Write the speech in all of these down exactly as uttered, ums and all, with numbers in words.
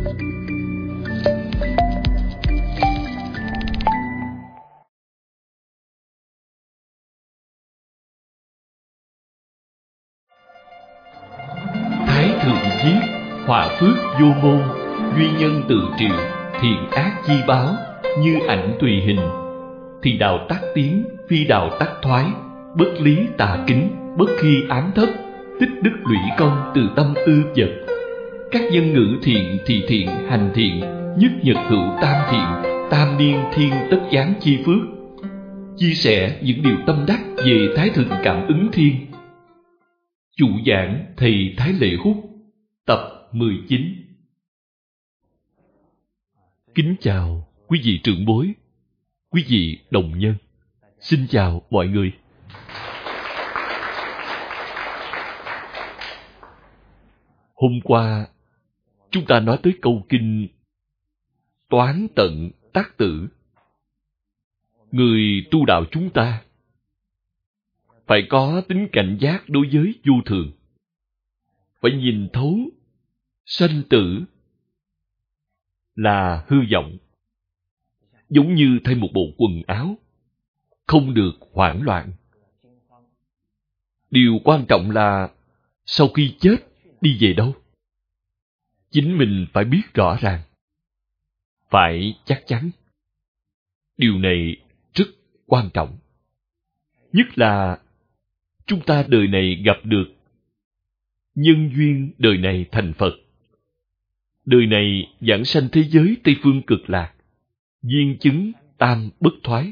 Thái thượng viết: họa phước vô môn, duy nhân tự triệu, thiện ác chi báo, như ảnh tùy hình. Thì đạo tác tiến, phi đạo tác thoái, bất lý tà kính, bất khi ám thất, tích đức lũy công từ tâm ư vật. Các nhân ngữ thiện thì thiện hành thiện, nhất nhật hữu tam thiện, tam niên thiên tất giáng chi phước. Chia sẻ những điều tâm đắc về Thái thượng cảm ứng thiên. Chủ giảng thầy Thái Lệ Hút, tập mười chín. Kính chào quý vị trưởng bối, quý vị đồng nhân. Xin chào mọi người. Hôm qua chúng ta nói tới câu kinh Toán tận tác tử. Người tu đạo chúng ta phải có tính cảnh giác đối với vô thường, phải nhìn thấu sanh tử là hư vọng, giống như thay một bộ quần áo, không được hoảng loạn. Điều quan trọng là sau khi chết đi về đâu, chính mình phải biết rõ ràng, phải chắc chắn. Điều này rất quan trọng. Nhất là chúng ta đời này gặp được nhân duyên, đời này thành Phật, đời này giảng sanh thế giới Tây Phương Cực Lạc, viên chứng tam bất thoái.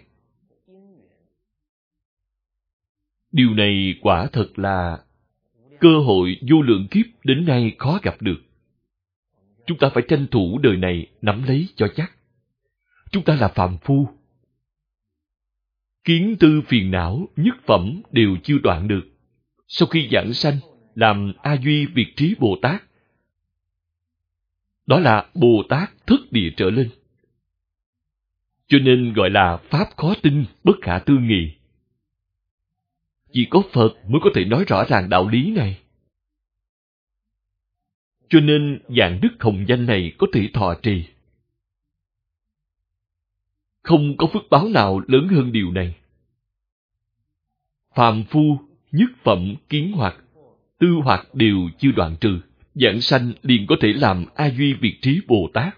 Điều này quả thật là cơ hội vô lượng kiếp đến nay khó gặp được. Chúng ta phải tranh thủ đời này nắm lấy cho chắc. Chúng ta là phàm phu, kiến tư phiền não nhất phẩm đều chưa đoạn được. Sau khi giảng sanh làm A Duy Việt Trí Bồ Tát, đó là Bồ Tát thất địa trở lên. Cho nên gọi là pháp khó tin, bất khả tư nghị. Chỉ có Phật mới có thể nói rõ ràng đạo lý này. Cho nên dạng đức hồng danh này có thể thọ trì. Không có phước báo nào lớn hơn điều này. Phàm phu, nhất phẩm kiến hoặc, tư hoặc đều chưa đoạn trừ, giảng sanh liền có thể làm A Duy Việt Trí Bồ Tát.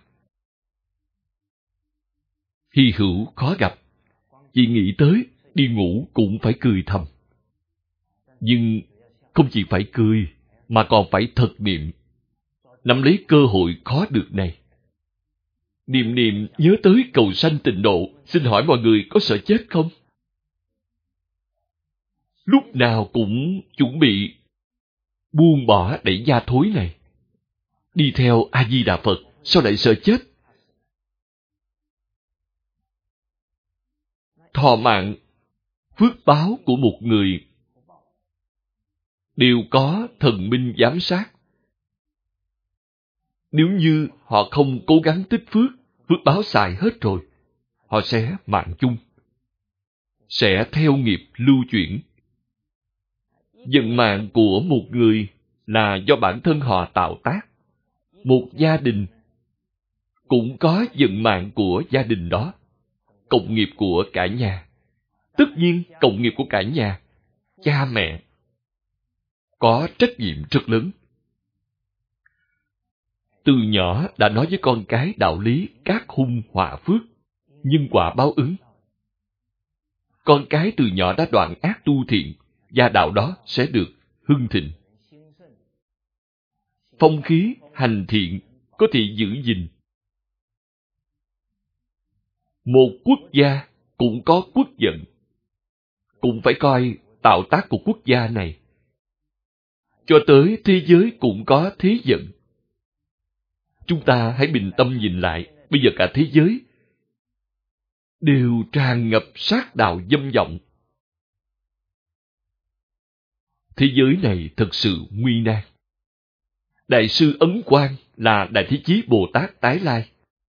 Hy hữu khó gặp, chỉ nghĩ tới, đi ngủ cũng phải cười thầm. Nhưng không chỉ phải cười, mà còn phải thật niệm, nắm lấy cơ hội khó được này. Niệm niệm nhớ tới cầu sanh tịnh độ. Xin hỏi mọi người có sợ chết không? Lúc nào cũng chuẩn bị buông bỏ đẩy gia thối này, đi theo A Di Đà Phật, sao lại sợ chết? Thọ mạng, phước báo của một người đều có thần minh giám sát. Nếu như họ không cố gắng tích phước, phước báo xài hết rồi, họ sẽ mạng chung, sẽ theo nghiệp lưu chuyển. Vận mạng của một người là do bản thân họ tạo tác. Một gia đình cũng có vận mạng của gia đình đó, cộng nghiệp của cả nhà. Tất nhiên, cộng nghiệp của cả nhà, cha mẹ có trách nhiệm rất lớn. Từ nhỏ đã nói với con cái đạo lý cát hung họa phước, nhân quả báo ứng. Con cái từ nhỏ đã đoạn ác tu thiện, gia đạo đó sẽ được hưng thịnh. Phong khí hành thiện có thể giữ gìn. Một quốc gia cũng có quốc vận, cũng phải coi tạo tác của quốc gia này. Cho tới thế giới cũng có thế vận. Chúng ta hãy bình tâm nhìn lại, bây giờ cả thế giới đều tràn ngập sát đạo dâm vọng. Thế giới này thật sự nguy nan. Đại sư Ấn Quang là Đại Thế Chí Bồ Tát tái lai.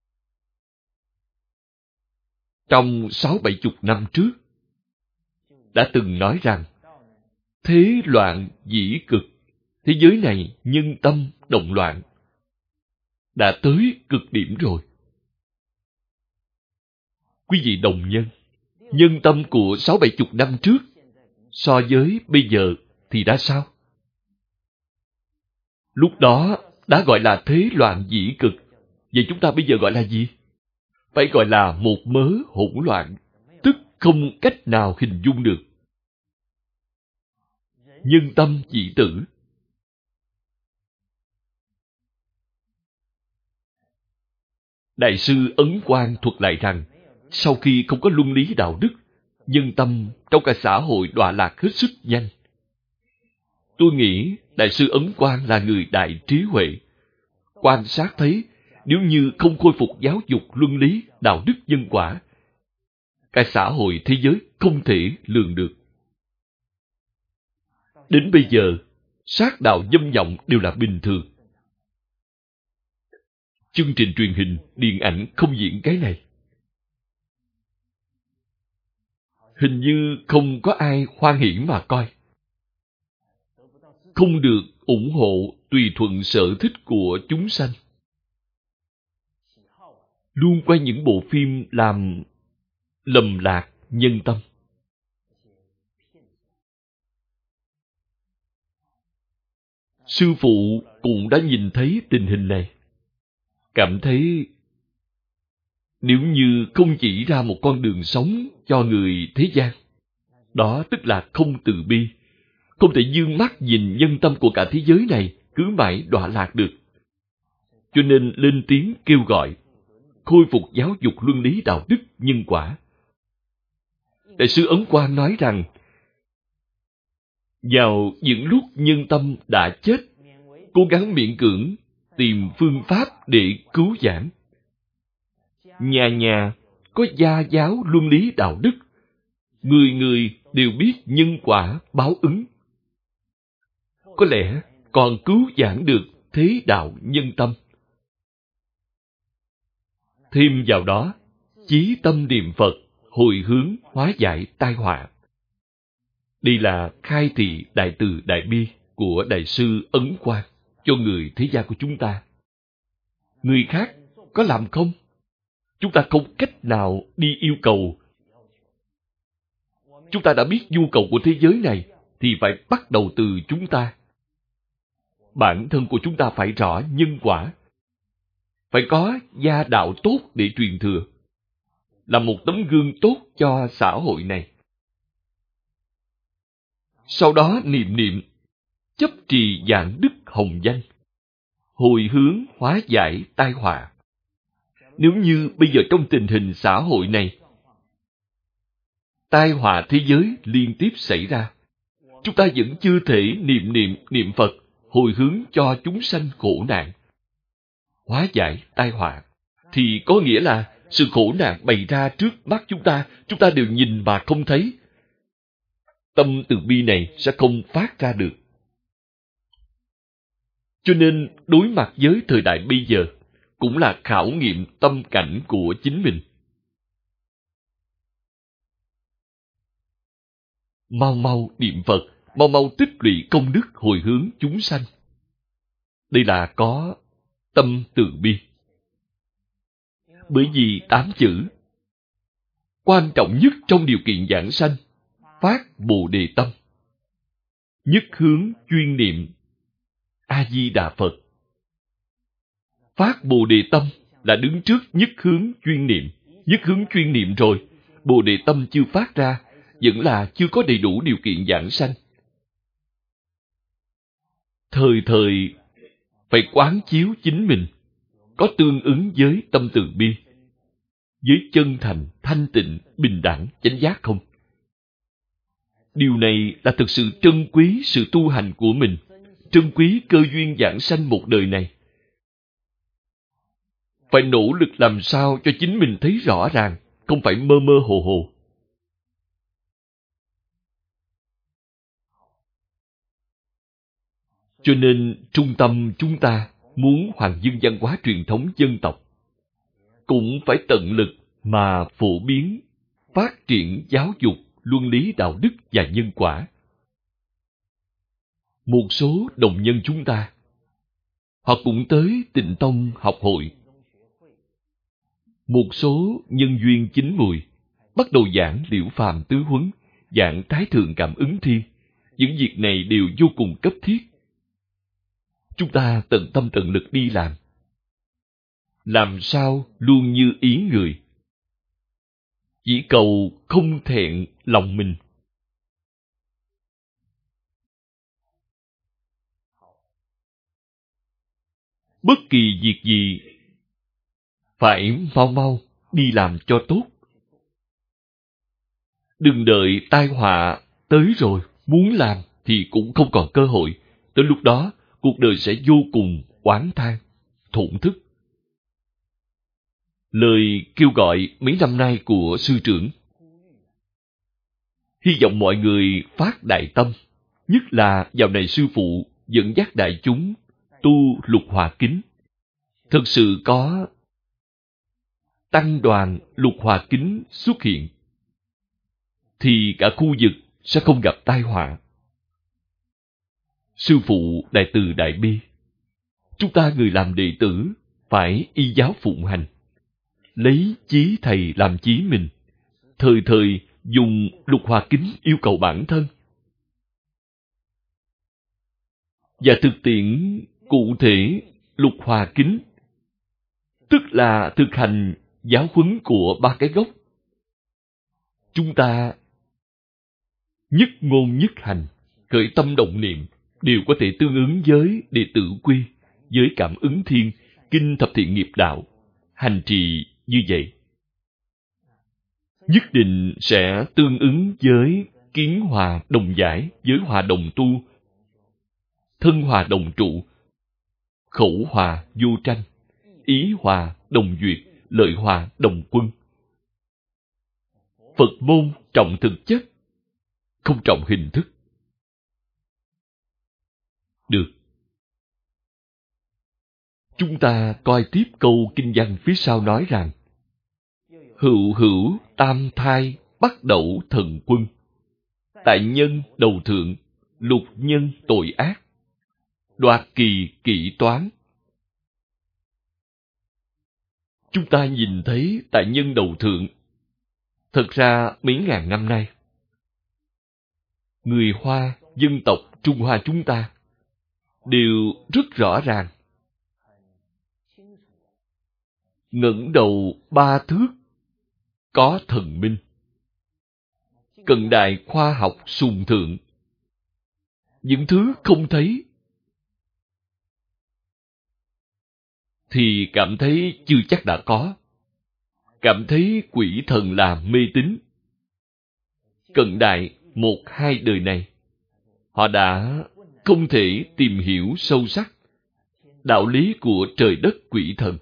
Trong sáu bảy chục năm trước, đã từng nói rằng, thế loạn dĩ cực, thế giới này nhân tâm động loạn. đã tới cực điểm rồi. Quý vị đồng nhân, nhân tâm của sáu bảy chục năm trước so với bây giờ thì đã sao? Lúc đó đã gọi là thế loạn dĩ cực. Vậy chúng ta bây giờ gọi là gì? Phải gọi là một mớ hỗn loạn, tức không cách nào hình dung được. Nhân tâm chỉ tử. Đại sư Ấn Quang thuật lại rằng, sau khi không có luân lý đạo đức, nhân tâm trong cả xã hội đọa lạc hết sức nhanh. Tôi nghĩ Đại sư Ấn Quang là người đại trí huệ. Quan sát thấy, nếu như không khôi phục giáo dục luân lý, đạo đức nhân quả, cả xã hội thế giới không thể lường được. Đến bây giờ, sát đạo dâm vọng đều là bình thường. Chương trình truyền hình, điện ảnh không diễn cái này. Hình như không có ai hoan hỉ mà coi. Không được ủng hộ tùy thuận sở thích của chúng sanh. Luôn quay những bộ phim làm lầm lạc nhân tâm. Sư phụ cũng đã nhìn thấy tình hình này. Cảm thấy nếu như không chỉ ra một con đường sống cho người thế gian, đó tức là không từ bi, không thể dương mắt nhìn nhân tâm của cả thế giới này cứ mãi đọa lạc được. Cho nên lên tiếng kêu gọi khôi phục giáo dục luân lý đạo đức nhân quả. Đại sư Ấn Quang nói rằng, vào những lúc nhân tâm đã chết, cố gắng miễn cưỡng tìm phương pháp để cứu vãn. Nhà nhà có gia giáo luân lý đạo đức, người người đều biết nhân quả báo ứng. Có lẽ còn cứu vãn được thế đạo nhân tâm. Thêm vào đó, chí tâm niệm Phật, hồi hướng hóa giải tai họa. Đây là khai thị đại từ đại bi của Đại sư Ấn Quang cho người thế gian của chúng ta. Người khác có làm không? Chúng ta không cách nào đi yêu cầu. Chúng ta đã biết nhu cầu của thế giới này thì phải bắt đầu từ chúng ta. Bản thân của chúng ta phải rõ nhân quả. Phải có gia đạo tốt để truyền thừa. Là một tấm gương tốt cho xã hội này. Sau đó niệm niệm, chấp trì giảng đức hồng danh, hồi hướng hóa giải tai họa. Nếu như bây giờ trong tình hình xã hội này, tai họa thế giới liên tiếp xảy ra, chúng ta vẫn chưa thể niệm niệm niệm Phật, hồi hướng cho chúng sanh khổ nạn, hóa giải tai họa, thì có nghĩa là sự khổ nạn bày ra trước mắt chúng ta, chúng ta đều nhìn mà không thấy. Tâm từ bi này sẽ không phát ra được. Cho nên đối mặt với thời đại bây giờ cũng là khảo nghiệm tâm cảnh của chính mình. Mau mau niệm Phật, mau mau tích lũy công đức hồi hướng chúng sanh. Đây là có tâm từ bi. Bởi vì tám chữ quan trọng nhất trong điều kiện giảng sanh, phát Bồ Đề tâm, nhất hướng chuyên niệm A Di Đà Phật. Phát Bồ Đề tâm là đứng trước nhất hướng chuyên niệm. Nhất hướng chuyên niệm rồi, Bồ Đề tâm chưa phát ra, vẫn là chưa có đầy đủ điều kiện giảng sanh. Thời thời phải quán chiếu chính mình, có tương ứng với tâm từ bi, với chân thành, thanh tịnh, bình đẳng, chánh giác không? Điều này là thực sự trân quý sự tu hành của mình, trân quý cơ duyên giảng sanh một đời này. Phải nỗ lực làm sao cho chính mình thấy rõ ràng, không phải mơ mơ hồ hồ. Cho nên trung tâm chúng ta muốn hoàng dương văn hóa truyền thống dân tộc, cũng phải tận lực mà phổ biến, phát triển giáo dục, luân lý đạo đức và nhân quả. Một số đồng nhân chúng ta họ cũng tới Tịnh Tông học hội. Một số nhân duyên chín mùi, bắt đầu giảng Liễu Phàm tứ huấn, giảng Thái Thượng Cảm Ứng Thiên. Những việc này đều vô cùng cấp thiết. Chúng ta tận tâm tận lực đi làm. Làm sao luôn như ý người. Chỉ cầu không thẹn lòng mình. Bất kỳ việc gì phải mau mau đi làm cho tốt. Đừng đợi tai họa tới rồi, muốn làm thì cũng không còn cơ hội. Tới lúc đó, cuộc đời sẽ vô cùng oán than, thổn thức. Lời kêu gọi mấy năm nay của sư trưởng, hy vọng mọi người phát đại tâm, nhất là dạo này sư phụ dẫn dắt đại chúng tu Lục Hòa Kính. Thực sự có tăng đoàn Lục Hòa Kính xuất hiện, thì cả khu vực sẽ không gặp tai họa. Sư phụ đại từ đại bi, chúng ta người làm đệ tử phải y giáo phụng hành, lấy chí thầy làm chí mình, thời thời dùng Lục Hòa Kính yêu cầu bản thân. Và thực tiễn cụ thể Lục Hòa Kính, tức là thực hành giáo huấn của ba cái gốc. Chúng ta nhất ngôn nhất hành, khởi tâm động niệm đều có thể tương ứng với đệ tử quy, với Cảm Ứng Thiên, kinh Thập Thiện Nghiệp Đạo. Hành trì như vậy nhất định sẽ tương ứng với kiến hòa đồng giải, với hòa đồng tu, thân hòa đồng trụ, khẩu hòa vô tranh, ý hòa đồng duyệt, lợi hòa đồng quân. Phật môn trọng thực chất, không trọng hình thức. Được. Chúng ta coi tiếp câu kinh văn phía sau nói rằng: hữu hữu tam thai bắt đẩu thần quân, tại nhân đầu thượng, lục nhân tội ác, đoạt kỳ kỵ toán. Chúng ta nhìn thấy tại nhân đầu thượng, thật ra mấy ngàn năm nay, người Hoa, dân tộc Trung Hoa chúng ta đều rất rõ ràng. Ngẩng đầu ba thước có thần minh. Cận đại khoa học sùng thượng, những thứ không thấy thì cảm thấy chưa chắc đã có, cảm thấy quỷ thần là mê tín. Cận đại một hai đời này, họ đã không thể tìm hiểu sâu sắc đạo lý của trời đất quỷ thần.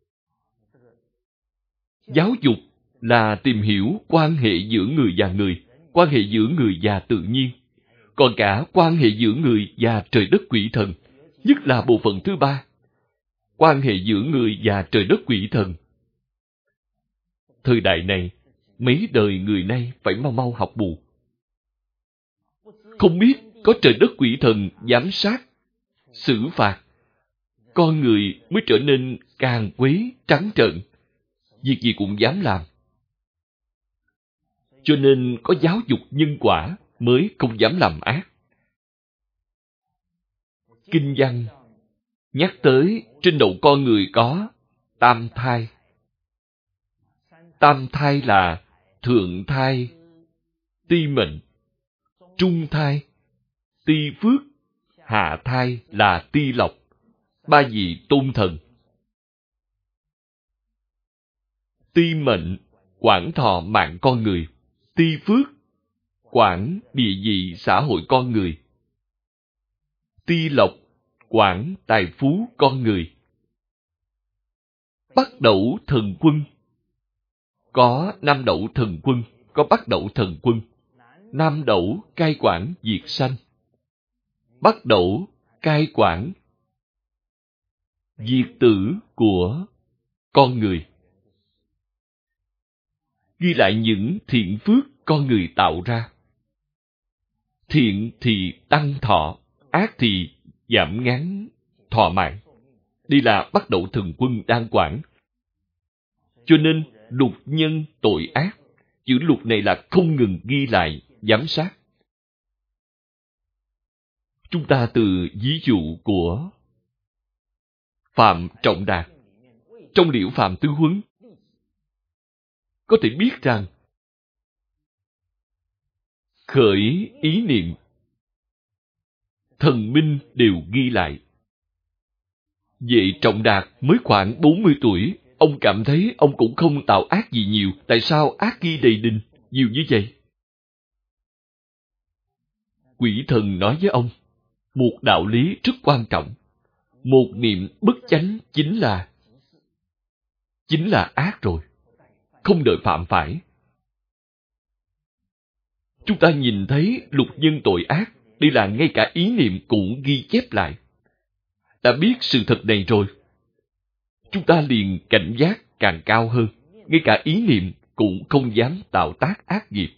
Giáo dục là tìm hiểu quan hệ giữa người và người, quan hệ giữa người và tự nhiên, còn cả quan hệ giữa người và trời đất quỷ thần, nhất là bộ phận thứ ba, quan hệ giữa người và trời đất quỷ thần. Thời đại này, mấy đời người nay phải mau mau học bù. Không biết có trời đất quỷ thần giám sát, xử phạt, con người mới trở nên càng quấy trắng trợn, việc gì cũng dám làm. Cho nên có giáo dục nhân quả mới không dám làm ác. Kinh văn nhắc tới trên đầu con người có tam thai. Tam thai là thượng thai, ti mệnh, trung thai, ti phước, hạ thai là ti lộc, ba vị tôn thần. Ti mệnh quản thọ mạng con người, ti phước quản địa vị xã hội con người, ti lộc quản tài phú con người. Bắt đẩu thần quân, có nam đẩu thần quân, có bắt đẩu thần quân. Nam đẩu cai quản diệt sanh, bắt đẩu cai quản diệt tử của con người. Ghi lại những thiện phước con người tạo ra. Thiện thì tăng thọ, ác thì giảm ngắn thọ mạng. Đây là Bắc Đậu Thần Quân đang quản. Cho nên lục nhân tội ác, chữ lục này là không ngừng ghi lại, giám sát. Chúng ta từ ví dụ của Phạm Trọng Đạt trong Liễu Phạm Tứ Huấn có thể biết rằng khởi ý niệm, thần minh đều ghi lại. Vậy Trọng Đạt mới khoảng bốn mươi tuổi, ông cảm thấy ông cũng không tạo ác gì nhiều, tại sao ác ghi đầy đình, nhiều như vậy? Quỷ thần nói với ông, một đạo lý rất quan trọng. Một niệm bất chánh chính là chính là ác rồi, không đợi phạm phải. Chúng ta nhìn thấy lục nhân tội ác, đây là ngay cả ý niệm cũng ghi chép lại. Đã biết sự thật này rồi, chúng ta liền cảnh giác càng cao hơn, ngay cả ý niệm cũng không dám tạo tác ác nghiệp.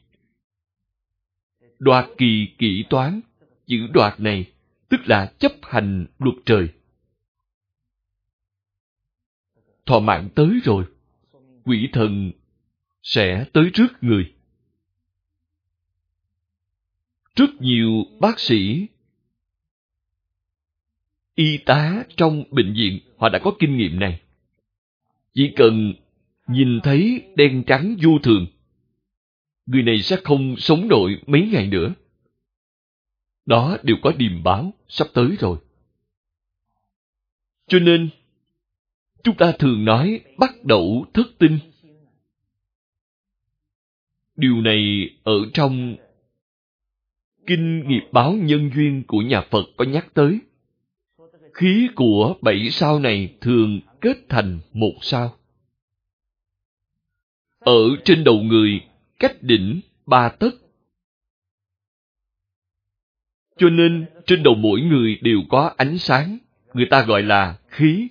Đoạt kỳ kỹ toán, chữ đoạt này tức là chấp hành luật trời. Thọ mạng tới rồi, quỷ thần sẽ tới rước người. Rất nhiều bác sĩ, y tá trong bệnh viện, họ đã có kinh nghiệm này. Chỉ cần nhìn thấy đen trắng vô thường, người này sẽ không sống nổi mấy ngày nữa. Đó đều có điềm báo, sắp tới rồi. Cho nên, chúng ta thường nói bắt đẩu thất tinh. Điều này ở trong Kinh Nghiệp Báo Nhân Duyên của nhà Phật có nhắc tới. Khí của bảy sao này thường kết thành một sao. Ở trên đầu người, cách đỉnh ba tấc. Cho nên, trên đầu mỗi người đều có ánh sáng, người ta gọi là khí.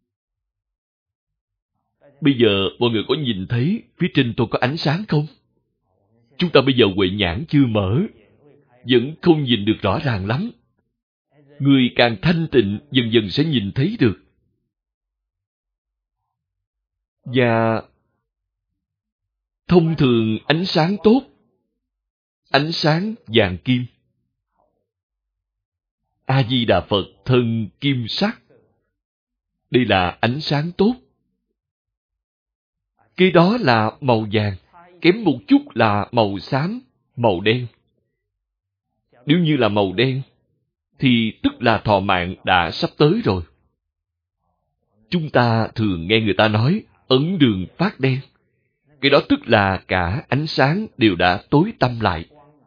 Bây giờ, mọi người có nhìn thấy phía trên tôi có ánh sáng không? Chúng ta bây giờ huệ nhãn chưa mở, vẫn không nhìn được rõ ràng lắm. Người càng thanh tịnh, dần dần sẽ nhìn thấy được. Và thông thường ánh sáng tốt, ánh sáng vàng kim. A-di-đà Phật thân kim sắc. Đây là ánh sáng tốt. Cái đó là màu vàng, kém một chút là màu xám, màu đen. Nếu như là màu đen, thì tức là thọ mạng đã sắp tới rồi. Chúng ta thường nghe người ta nói, ấn đường phát đen. Cái đó tức là cả ánh sáng đều đã tối tăm lại.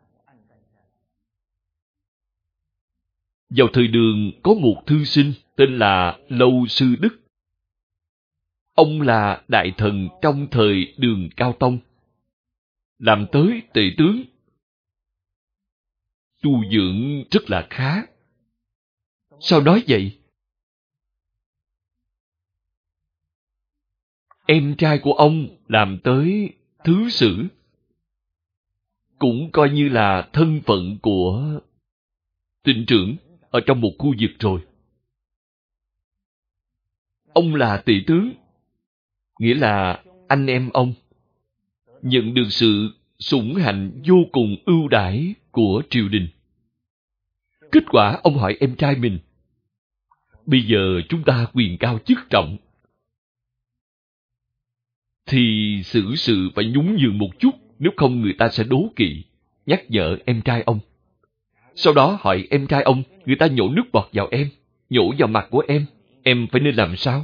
Vào thời Đường có một thư sinh tên là Lâu Sư Đức. Ông là đại thần trong thời Đường Cao Tông, làm tới tể tướng. Tu dưỡng rất là khá. Sao nói vậy? Em trai của ông làm tới thứ sử, cũng coi như là thân phận của tỉnh trưởng ở trong một khu vực rồi. Ông là tể tướng, nghĩa là anh em ông nhận được sự sủng hạnh vô cùng ưu đãi của triều đình. Kết quả ông hỏi em trai mình, bây giờ chúng ta quyền cao chức trọng, thì xử sự phải nhún nhường một chút, nếu không người ta sẽ đố kỵ, nhắc nhở em trai ông. Sau đó hỏi em trai ông, người ta nhổ nước bọt vào em, nhổ vào mặt của em, em phải nên làm sao?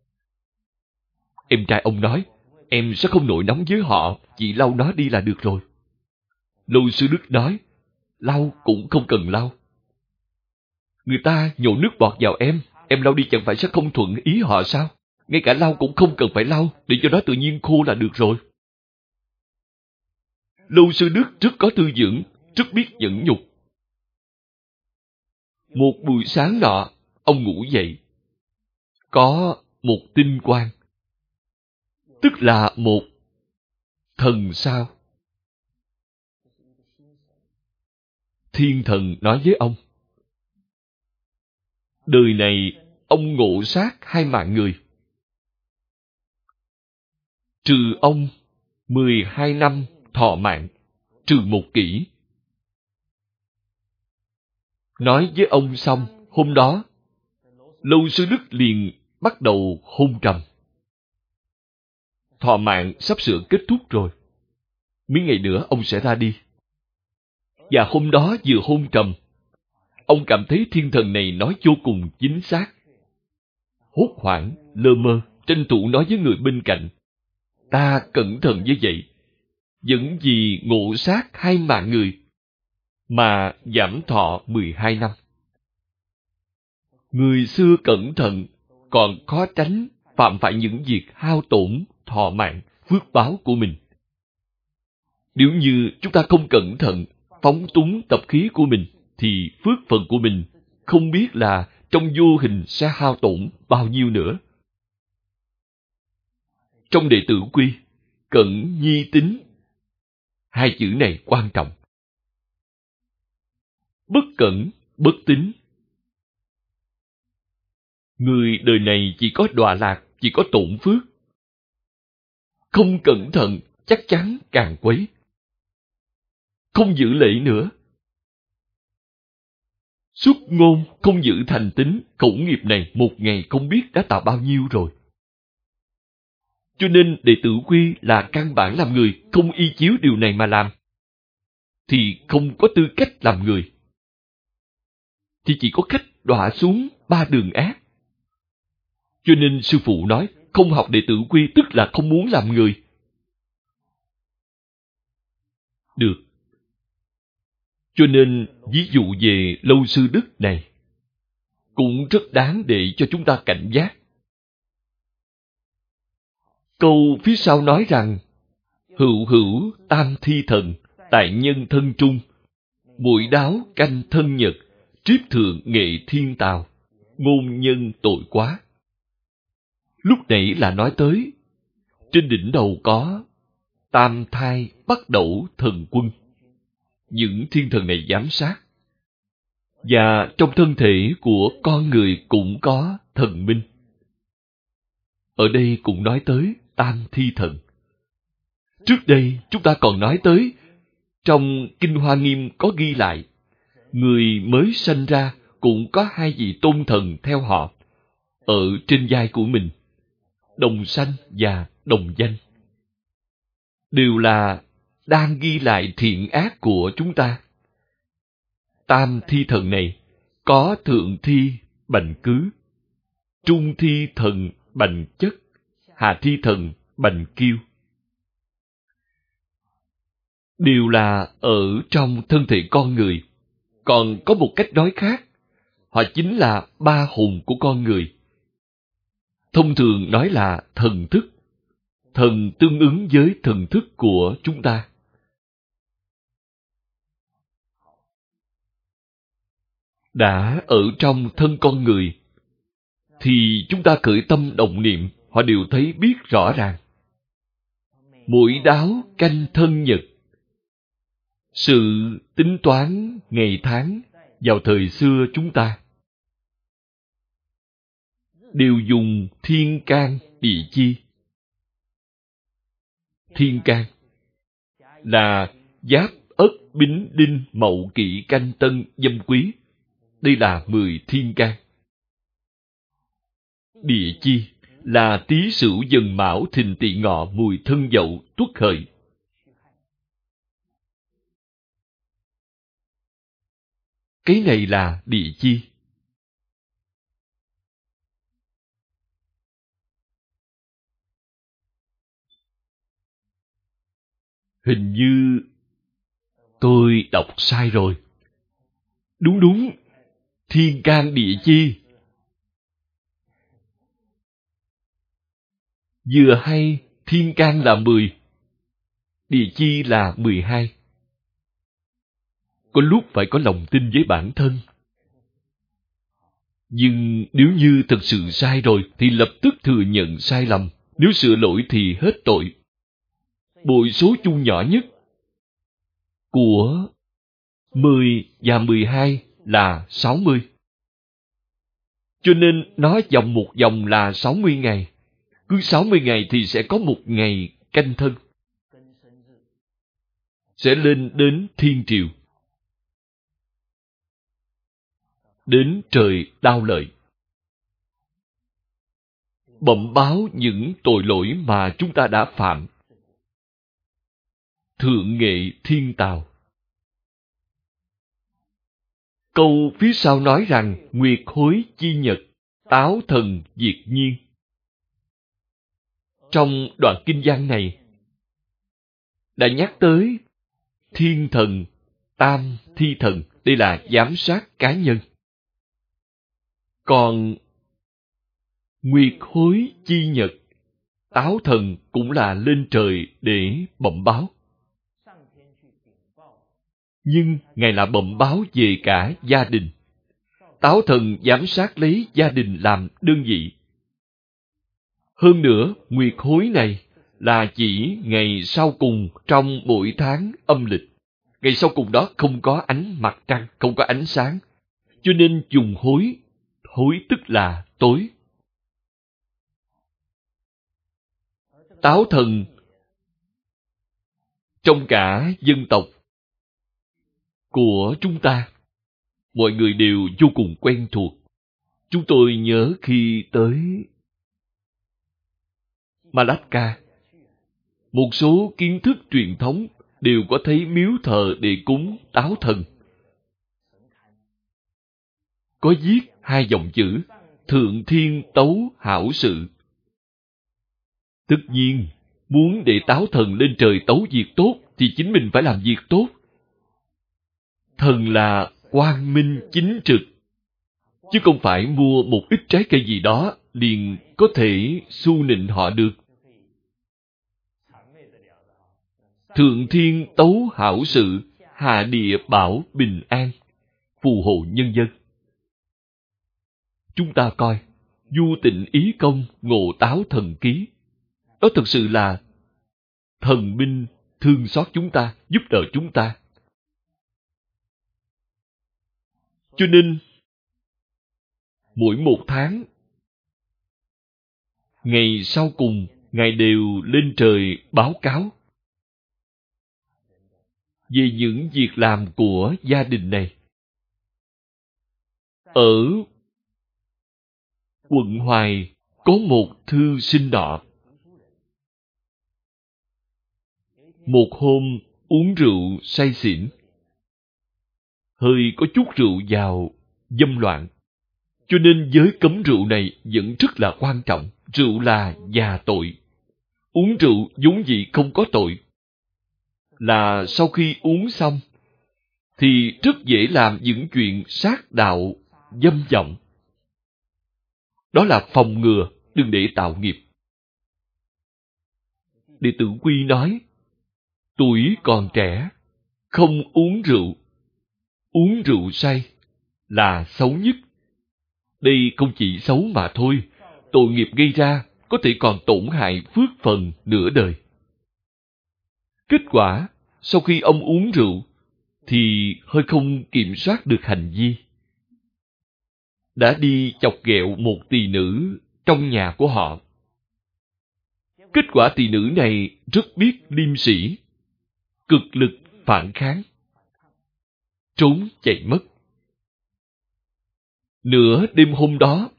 Em trai ông nói, em sẽ không nổi nóng với họ, chỉ lau nó đi là được rồi. Lâu Sư Đức nói, lau cũng không cần lau. Người ta nhổ nước bọt vào em, em lau đi chẳng phải sẽ không thuận ý họ sao? Ngay cả lau cũng không cần phải lau, để cho nó tự nhiên khô là được rồi. Lâu Sư Đức rất có tư dưỡng, rất biết nhẫn nhục. Một buổi sáng nọ, ông ngủ dậy, có một tinh quang, tức là một thần sao. Thiên thần nói với ông, đời này ông ngộ sát hai mạng người. Trừ ông mười hai năm thọ mạng, trừ một kỷ. Nói với ông xong, hôm đó, Lâu Sư Đức liền bắt đầu hôn trầm. Thọ mạng sắp sửa kết thúc rồi. Mấy ngày nữa ông sẽ ra đi. Và hôm đó vừa hôn trầm, ông cảm thấy thiên thần này nói vô cùng chính xác. Hốt hoảng, lơ mơ, tranh thủ nói với người bên cạnh. Ta cẩn thận như vậy, vẫn vì ngộ sát hai mạng người, mà giảm thọ mười hai năm. Người xưa cẩn thận, còn khó tránh phạm phải những việc hao tổn thọ mạng, phước báo của mình. Nếu như chúng ta không cẩn thận, phóng túng tập khí của mình, thì phước phần của mình không biết là trong vô hình sẽ hao tổn bao nhiêu nữa. Trong đệ tử quy, cẩn nhi tín, hai chữ này quan trọng. Bất cẩn, bất tín. Người đời này chỉ có đọa lạc, chỉ có tổn phước. Không cẩn thận, chắc chắn càng quấy. Không giữ lễ nữa. Xuất ngôn không giữ thành tín, khẩu nghiệp này một ngày không biết đã tạo bao nhiêu rồi. Cho nên đệ tử quy là căn bản làm người, không y chiếu điều này mà làm, thì không có tư cách làm người. Thì chỉ có cách đọa xuống ba đường ác. Cho nên sư phụ nói, không học đệ tử quy tức là không muốn làm người. Được. Cho nên ví dụ về Lâu Sư Đức này cũng rất đáng để cho chúng ta cảnh giác. Câu phía sau nói rằng, hữu hữu tam thi thần, tại nhân thân trung, muội đáo canh thân nhật, triếp thượng nghệ thiên tào, ngôn nhân tội quá. Lúc nãy là nói tới, trên đỉnh đầu có tam thai bắt đẩu thần quân. Những thiên thần này giám sát. Và trong thân thể của con người cũng có thần minh. Ở đây cũng nói tới tam thi thần. Trước đây chúng ta còn nói tới, trong Kinh Hoa Nghiêm có ghi lại, người mới sanh ra cũng có hai vị tôn thần theo họ, ở trên vai của mình, đồng sanh và đồng danh. Đều là đang ghi lại thiện ác của chúng ta. Tam thi thần này có thượng thi bành cứ, trung thi thần bành chất, hạ thi thần bành kiêu. Đều là ở trong thân thể con người. Còn có một cách nói khác, họ chính là ba hồn của con người. Thông thường nói là thần thức. Thần tương ứng với thần thức của chúng ta. Đã ở trong thân con người, thì chúng ta khởi tâm động niệm, họ đều thấy biết rõ ràng. Muội đáo canh thân nhật. Sự tính toán ngày tháng vào thời xưa chúng ta đều dùng thiên can địa chi. Thiên can là Giáp, Ất, Bính, Đinh, Mậu, Kỷ, Canh, Tân, Dâm, Quý. Đây là mười thiên can. Địa chi là Tý Sửu, Dần, Mão, Thìn, Tỵ, Ngọ, Mùi, Thân, Dậu, Tuất, Hợi. Cái này là địa chi. Hình như tôi đọc sai rồi. Đúng đúng, thiên can địa chi. Vừa hay thiên can là mười, địa chi là mười hai. Có lúc phải có lòng tin với bản thân. Nhưng nếu như thật sự sai rồi thì lập tức thừa nhận sai lầm. Nếu sửa lỗi thì hết tội. Bội số chung nhỏ nhất của mười và mười hai là sáu mươi. Cho nên nó vòng một vòng là sáu mươi ngày. Cứ sáu mươi ngày thì sẽ có một ngày canh thân. Sẽ lên đến thiên triều. Đến trời đao lợi. Bẩm báo những tội lỗi mà chúng ta đã phạm. Thượng nghệ thiên tào. Câu phía sau nói rằng nguyệt hối chi nhật, táo thần diệt nhiên. Trong đoạn kinh văn này đã nhắc tới thiên thần, tam thi thần. Đây là giám sát cá nhân. Còn nguyệt hối chi nhật, táo thần cũng là lên trời để bẩm báo. Nhưng Ngài là bẩm báo về cả gia đình. Táo thần giám sát lấy gia đình làm đơn vị. Hơn nữa, nguyệt hối này là chỉ ngày sau cùng trong mỗi tháng âm lịch. Ngày sau cùng đó không có ánh mặt trăng, không có ánh sáng. Cho nên dùng hối, hối tức là tối. Táo thần trong cả dân tộc của chúng ta, mọi người đều vô cùng quen thuộc. Chúng tôi nhớ khi tới Malacca, một số kiến thức truyền thống đều có thấy miếu thờ để cúng táo thần. Có viết hai dòng chữ Thượng Thiên Tấu Hảo Sự. Tất nhiên, muốn để táo thần lên trời tấu việc tốt thì chính mình phải làm việc tốt. Thần là quang minh chính trực, chứ không phải mua một ít trái cây gì đó liền có thể xu nịnh họ được. Thượng Thiên Tấu Hảo Sự, hạ địa bảo bình an, phù hộ nhân dân. Chúng ta coi, du tịnh ý công, ngộ táo thần ký. Đó thực sự là thần minh thương xót chúng ta, giúp đỡ chúng ta. Cho nên, mỗi một tháng, ngày sau cùng, Ngài đều lên trời báo cáo về những việc làm của gia đình này. Ở quận Hoài có một thư sinh nọ. Một hôm uống rượu say xỉn, hơi có chút rượu vào dâm loạn. Cho nên giới cấm rượu này vẫn rất là quan trọng. Rượu là già tội. Uống rượu vốn dĩ không có tội. Là sau khi uống xong thì rất dễ làm những chuyện sát đạo, dâm vọng. Đó là phòng ngừa, đừng để tạo nghiệp. Đệ tử Quy nói, tuổi còn trẻ, không uống rượu. Uống rượu say là xấu nhất. Đây không chỉ xấu mà thôi, tội nghiệp gây ra có thể còn tổn hại phước phần nửa đời. Kết quả, sau khi ông uống rượu, thì hơi không kiểm soát được hành vi. Đã đi chọc ghẹo một tỳ nữ trong nhà của họ. Kết quả tỳ nữ này rất biết liêm sĩ, cực lực phản kháng, trốn chạy mất. Nửa đêm hôm đó,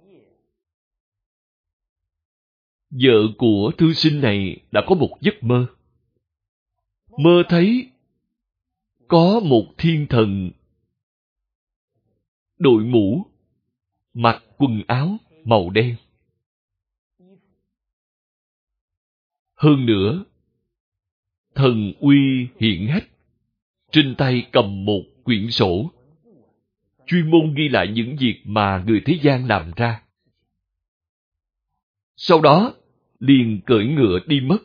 vợ của thư sinh này đã có một giấc mơ. Mơ thấy có một thiên thần đội mũ, mặc quần áo màu đen. Hơn nữa, thần uy hiển hách, trên tay cầm một quyển sổ, chuyên môn ghi lại những việc mà người thế gian làm ra. Sau đó, liền cưỡi ngựa đi mất.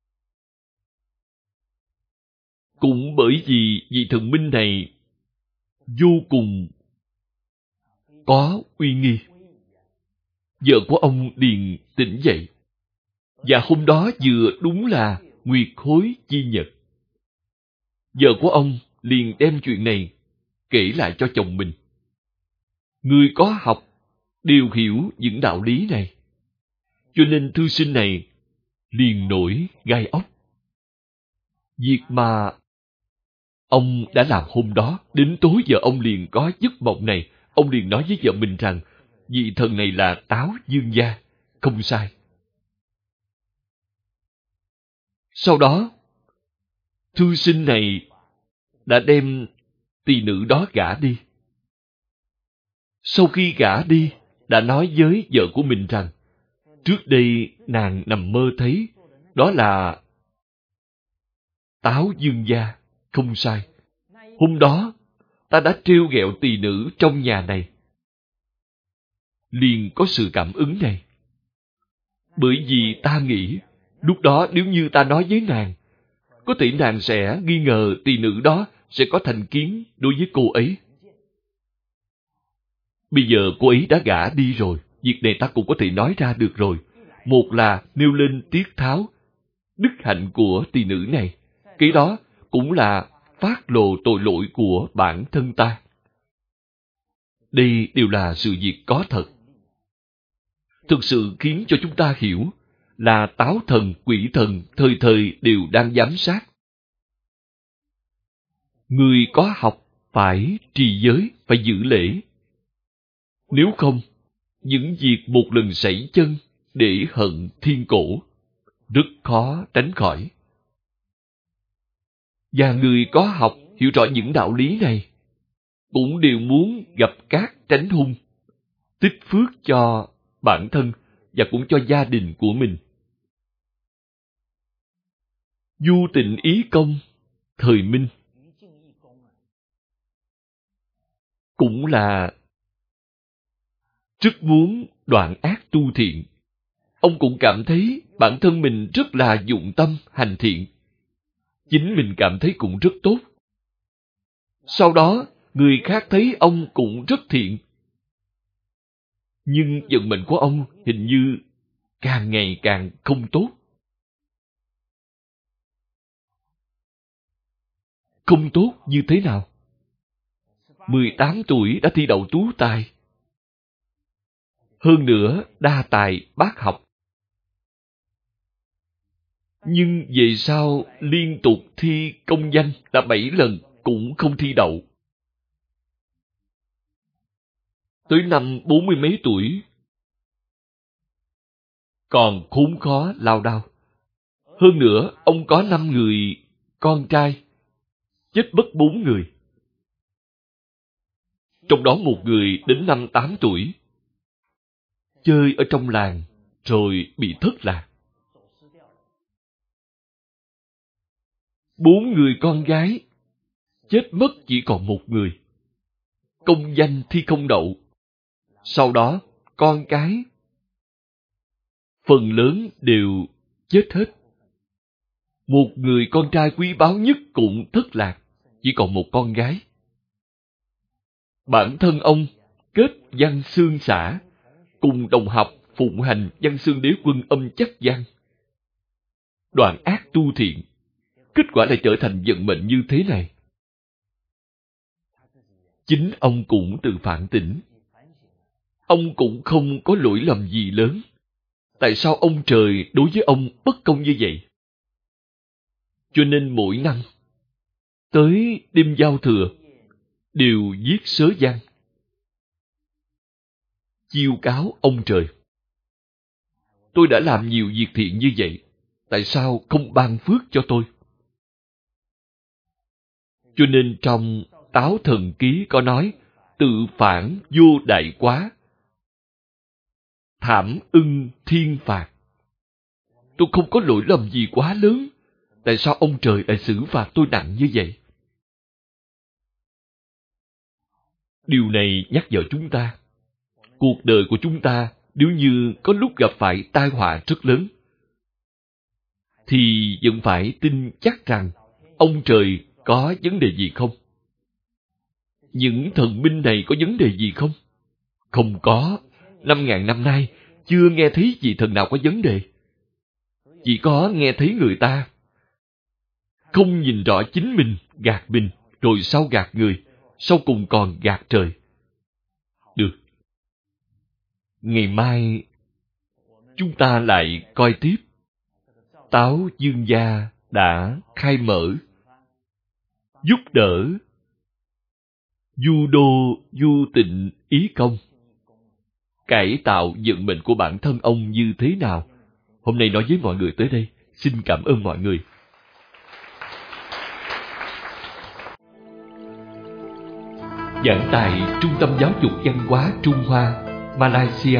Cũng bởi vì vị thần minh này vô cùng có uy nghi, vợ của ông liền tỉnh dậy. Và hôm đó vừa đúng là nguyệt hối chi nhật. Vợ của ông liền đem chuyện này kể lại cho chồng mình. Người có học đều hiểu những đạo lý này. Cho nên thư sinh này liền nổi gai ốc. Việc mà ông đã làm hôm đó, đến tối giờ ông liền có giấc mộng này. Ông liền nói với vợ mình rằng, vị thần này là Táo Dương gia, không sai. Sau đó, thư sinh này đã đem tỳ nữ đó gả đi. Sau khi gả đi, đã nói với vợ của mình rằng, trước đây nàng nằm mơ thấy, đó là Táo Dương gia, không sai. Hôm đó, ta đã trêu ghẹo tỳ nữ trong nhà này. Liền có sự cảm ứng này. Bởi vì ta nghĩ, lúc đó nếu như ta nói với nàng, có thể nàng sẽ nghi ngờ tỳ nữ đó sẽ có thành kiến đối với cô ấy. Bây giờ cô ấy đã gả đi rồi, việc này ta cũng có thể nói ra được rồi. Một là nêu lên tiết tháo đức hạnh của tỳ nữ này. Cái đó cũng là phát lộ tội lỗi của bản thân ta. Đây đều là sự việc có thật. Thực sự khiến cho chúng ta hiểu là táo thần, quỷ thần thời thời đều đang giám sát. Người có học phải trì giới, phải giữ lễ. Nếu không, những việc một lần sẩy chân để hận thiên cổ, rất khó tránh khỏi. Và người có học hiểu rõ những đạo lý này, cũng đều muốn gặp các tránh hung, tích phước cho bản thân và cũng cho gia đình của mình. Du Tịnh Ý Công thời Minh cũng là rất muốn đoạn ác tu thiện. Ông cũng cảm thấy bản thân mình rất là dụng tâm hành thiện. Chính mình cảm thấy cũng rất tốt. Sau đó, người khác thấy ông cũng rất thiện. Nhưng vận mệnh của ông hình như càng ngày càng không tốt. Không tốt như thế nào? mười tám tuổi đã thi đậu tú tài. Hơn nữa, đa tài bác học. Nhưng về sau liên tục thi công danh đã bảy lần cũng không thi đậu. Tới năm bốn mươi mấy tuổi, còn khốn khó lao đao. Hơn nữa, ông có năm người con trai, chết mất bốn người. Trong đó một người đến năm tám tuổi, chơi ở trong làng, rồi bị thất lạc. Bốn người con gái, chết mất chỉ còn một người. Công danh thi không đậu. Sau đó, con cái phần lớn đều chết hết. Một người con trai quý báu nhất cũng thất lạc, chỉ còn một con gái. Bản thân ông kết Văn Xương xã, cùng đồng học phụng hành Văn Xương đế quân âm chắc văn. Đoạn ác tu thiện, kết quả lại trở thành vận mệnh như thế này. Chính ông cũng tự phản tỉnh. Ông cũng không có lỗi lầm gì lớn. Tại sao ông trời đối với ông bất công như vậy? Cho nên mỗi năm, tới đêm giao thừa, đều viết sớ văn, chiêu cáo ông trời. Tôi đã làm nhiều việc thiện như vậy, tại sao không ban phước cho tôi? Cho nên trong Táo Thần Ký có nói, tự phản vô đại quá, thảm ưng thiên phạt. Tôi không có lỗi lầm gì quá lớn, tại sao ông trời lại xử phạt tôi nặng như vậy? Điều này nhắc nhở chúng ta, cuộc đời của chúng ta nếu như có lúc gặp phải tai họa rất lớn, thì vẫn phải tin chắc rằng ông trời có vấn đề gì không? Những thần binh này có vấn đề gì không? Không có. Năm ngàn năm nay, chưa nghe thấy vị thần nào có vấn đề. Chỉ có nghe thấy người ta không nhìn rõ chính mình, gạt mình, rồi sau gạt người, sau cùng còn gạt trời. Được. ngày mai chúng ta lại coi tiếp. Táo Dương Gia đã khai mở, giúp đỡ du đô du tịnh ý công, cải tạo vận mệnh của bản thân ông như thế nào. Hôm nay nói với mọi người tới đây. Xin cảm ơn mọi người. Giảng tại Trung tâm Giáo dục Văn hóa Trung Hoa, Malaysia.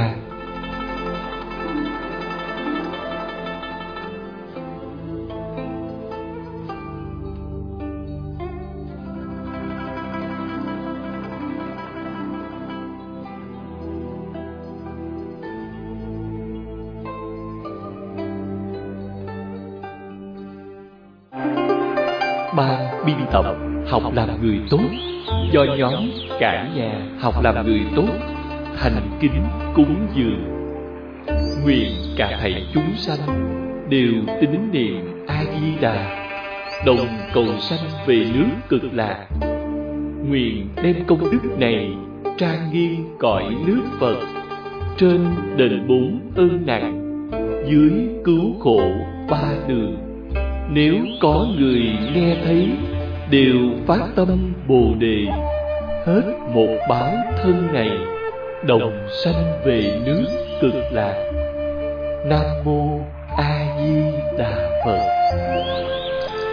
Ban biên tập Học làm người tốt do nhóm Cả nhà học làm người tốt thành kính cúng dường. Nguyện cả thảy chúng sanh đều tín niệm A Di Đà, đồng cầu sanh về nước Cực Lạc. Nguyện đem công đức này trang nghiêm cõi nước Phật, trên đền bốn ơn nặng, dưới cứu khổ ba đường. Nếu có người nghe thấy đều phát tâm Bồ Đề, hết một báo thân này, đồng sanh về nước Cực Lạc. Nam mô A Di Đà Phật.